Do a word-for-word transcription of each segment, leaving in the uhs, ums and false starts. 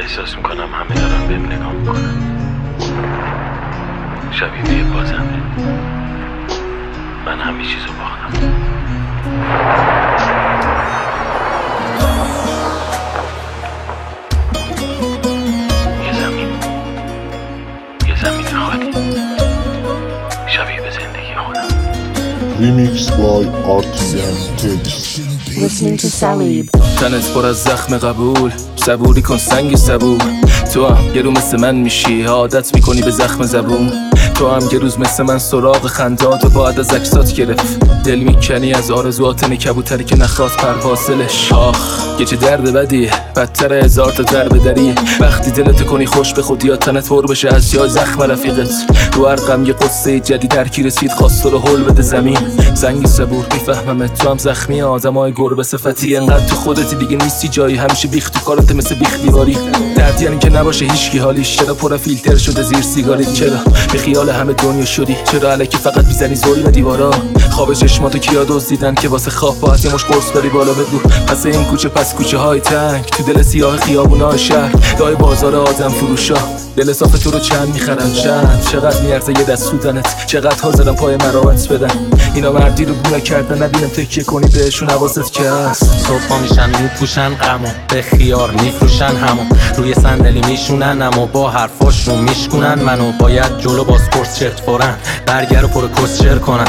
احساس میکنم همه دارم بهم نگاه میکنم. شبیه بازمه. من همه چیزو باختم. یه زمین یه زمین خالی شبیه به زندگی خودم. Remix by Artisan Takes. Listening to Salib. تنت پر از زخم قبول، صبوری کن سنگی صبور. تو هم یه رو مثل من میشی، عادت میکنی به زخم زبون. تو هم یه روز مثل من سراغ خندات و باید از عکسات گرفت. دل میکنی از آرزوات کبوتری که نخواد پروازلش. آخ یه چه درد بدیه، بدتر هزار تا ضربه دریه. وقتی دلت کنی خوش به خودی یا تنت پر بشه از جای زخم رفیقت. رو هر غم یه قصه جدید درکی رسید، خواست تو رو هل بده زمین. سنگی صبور میفهممت، تو هم زخمی آدمای گربه صفتی. انقدر تو خودتی دیگه نیستی جایی، همیشه بیخ تو کارت مثل بیخ دیواری. درد یعنی که نباشه هیچکی حالیش. چرا پر فیلتر شده زیر سیگاری؟ چرا به خیال همه دنیا شدی؟ چرا الکی فقط میزنی زوری به دیوارا؟ خواب چشماتو کیا دزدیدن که واسه خواب باید یه مش قرص بری بالا بگو. پس این کوچه پس کوچه های تنگ تو دل سیاه خیابونای شهر، دای بازار آدم فروشا. دل صاف تو رو چند میخرن؟ چند چقدر میارزه یه دست سودنت؟ چقدر حاضرن پای مراوت بدن؟ اینا مردی رو بونه کردن، نبینم تکیه کنی بهشون حواست که هست. صبح میشن میپوشن غمو، به خیار میفروشن همو، روی صندلی میشونن اما با حرفاشون میشکنن منو. باید جلو بازپرس چرت فورن برگر رو پر کسچر کنن.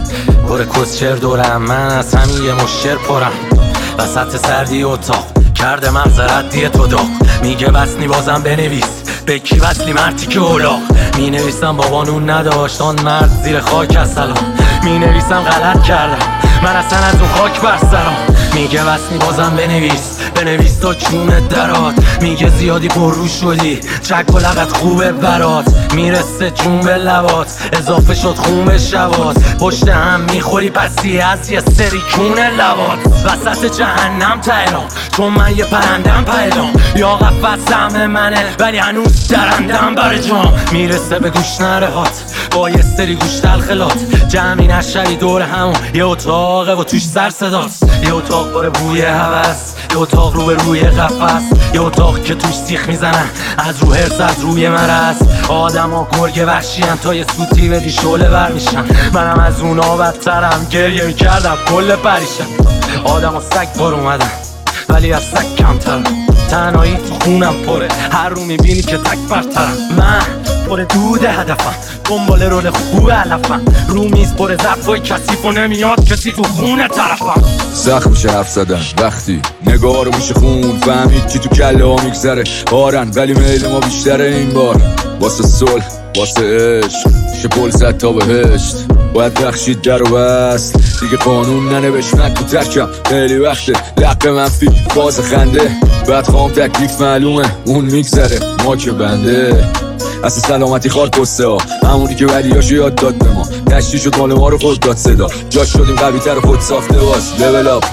پر کسچر دورم من از همین یه مشتر پرم. وسط سردی اتاق کرده مغز ردی تو داغ. میگه بسنی بازم بنویس، به کی وصلی مرتی که اولاغ. می نویسم بابانون نداشت آن مرد زیر خاک از سلام. می نویسم غلط کردم من اصلا از اون خاک بر سرم. میگه وصلی بازم بنویس، بنویس تا چونت درات. میگه زیادی پر رو شدی، چک و لغت خوبه برات. میرسه جون به لبات، اضافه شد خون به شبات. پشت هم میخوری پسی از یه سری کونه لبات. وسط جهنم تهران چون من یه پرندم پیدام. یا قفص همه منه ولی هنوز درندم بر جام. میرسه به گوش نرهات با یه سری گوش تلخلات. جمعی نشری دور همون یه اتاقه و توش سر صداست. یه اتاق باره بوی هوس، یه اتاق رو به روی قفص. یه اتاق که توش سیخ میزنن از رو هرس از روی مرس. آدم ها گرگ وحشی ان تا یه سوتی بدی شعله بر میشن. منم از اونا بدترم، گریه میکردم کل پریشم. آدم ها سگ بار اومدن ولی از سگ کمترم. تنهایی تو خونم پره، هر رو میبینی که تک برترم. من پر دود هدفم، دنبال رول خوب علفم. رو میز پر ظرفای کثیف و نمیاد کسی تو خونه طرفم. سخت میشه حرف زدن وقتی نگاه رو میشه خون. فهمید که تو کله ها میگذره بارن ولی میل ما بیشتره. این بار واسه صلح واسه عشق میشه پل زد تا بهشت. باید بخشید در و بست دیگه قانون ننوشت. من تو ترکم خیلی وقته لق منفی باز خنده. بعد خواهم تکلیف معلومه اون میگذره ما که بنده. اصلا سلامتی خوار کسته ها همونی که ولیاشو یاد داد به ما. تشتی شد مال ما رو خود داد صدا. جاش شدیم قوی تر و خود ساخته باز. لول اپ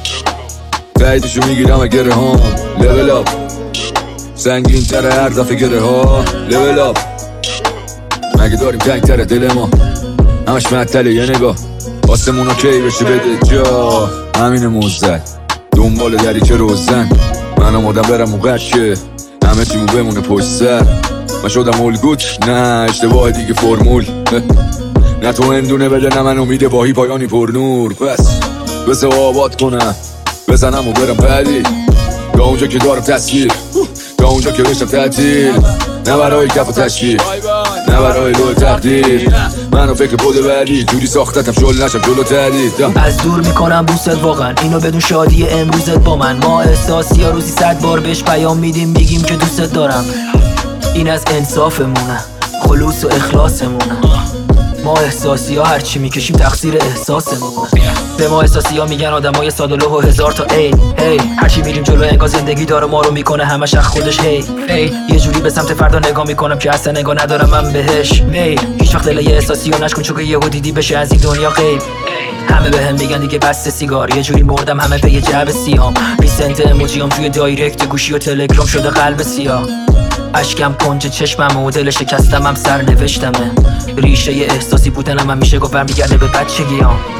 قیدشو میگیرم اگره هام. لول اپ سنگین تره هر دفعه گره ها. لول اپ مگه داریم تنگ تره دل ما همش معطله یه نگاه. آسمون اوکی بشه بده جا. همین موزد دنبال دری که روزن. من آمادم برم موقع که همه چیمون بمونه پشت سر. من شدم الگوت نه اشتباه دیگه فرمول. نه تو اندونه بده نه من امید باهی پایانی پر نور. پس بسه آباد کنم بزنم و برم بعدی. تا اونجا که دارم تصویر، تا اونجا که بشم تعطیل. نه برای کف و تشکیل نه برای لو تقدیر. منو فکر بوده بعدی جوری ساختتم شل نشم جلو تردید. از دور میکنم بوست واقعا اینو بدون شادی امروزت با من. ما احساسی ها روزی صد بار بهش پیام میدیم میگیم که دوستت دارم. این از انصافمونه، خلوص و اخلاصمونه. ما احساسی ها هرچی میکشیم تقصیر احساسمونه. به ما احساسی ها میگن آدم های ساده و هزار تا ای هی. هرچی میریم جلو انگار زندگی داره ما رو میکنه همش از خودش هی هی. یه جوری به سمت فردا نگاه میکنم که اصلا نگاه ندارم من بهش میل. هیچ وقت دل یه احساسی ها نشکن چون که یهو دیدی بشه از این دنیا غیب. همه به هم میگن دیگه بس سیگار. یه جوری مردم همه به یه جعب سیام. ریسنت اموجیام توی دایرکت گوشی و تلگرام شده قلب سیاه. اشکم کنج چشمم و دل شکستم هم سر نوشتمه. ریشه یه احساسی بودنم هم میشه گفت برمیگرده به بچگیام.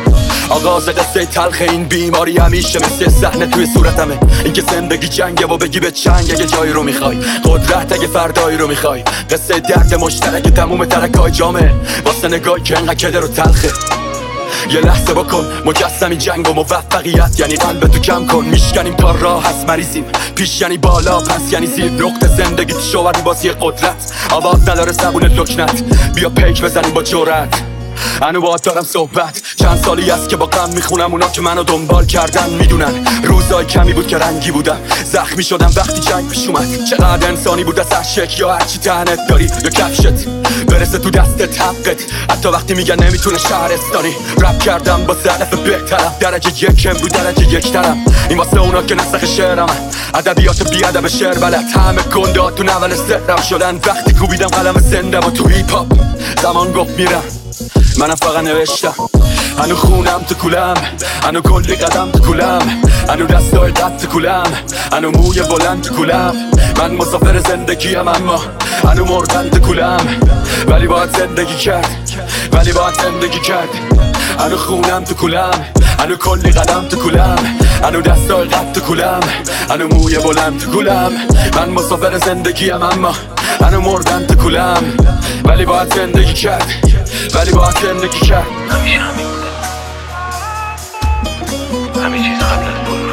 آغاز قصه تلخ این بیماری همیشه مثل صحنه توی صورتمه. اینکه زندگی جنگه و بگی به چنگ اگه جایی رو میخوای، قدرت اگه فردایی رو میخوای. قصه درد مشترک تموم ترکای جامعه واسه نگاهی که انقدر کدر و تلخه. یه لحظه بکن مجسم این جنگ و موفقیت یعنی قلب تو کم کن. میشکنیم تا راه هست مریضیم، پیش یعنی بالا پس یعنی زیر. نقطه زندگی تو شوری بازی قدرت، آواز نداره زبون لکنت. بیا پیک بزنیم با جرأت، هنو باید دارم صحبت. چند سالی است که با غم میخونم اونا که منو دنبال کردن میدونن. روزای کمی بود که رنگی بودم، زخمی شدم وقتی جنگ پیش اومد. چقدر انسانی بود از هر شک، یا هرچی تنت داری یا کفشت برسه تو دستت حقت. حتی وقتی میگن نمیتونه شهرستانی. رپ کردم با ظرف بهترم، درجه یکم رو درجه یکترم. این واسه اونا که نسخ شعرم، ادبیات بی ادب شعر بلد. همه گنده تو نول سرم شدن وقتی کوبیدم قلم زنده و تو هیپ هاپ. زمان گفت میرم، منم فقط نوشتم. هنو خونم تو کولم، هنو کلی قدم تو کولم، هنو دستای قد تو کولم، هنو موی بلند تو کولم. من مسافر زندگیم اما هنو مردن تو کولم. ولی باید زندگی کرد، ولی باید زندگی کرد. هنو خونم تو کولم، هنو کلی قدم تو کولم، هنو دستای قد تو کولم، هنو موی بلند تو کولم. من مسافر زندگیم اما هنو مردن تو کولم. ولی باید زندگی کرد، ولی باید زندگی کرد. همیشه همین بوده، همه چیز قبل از برو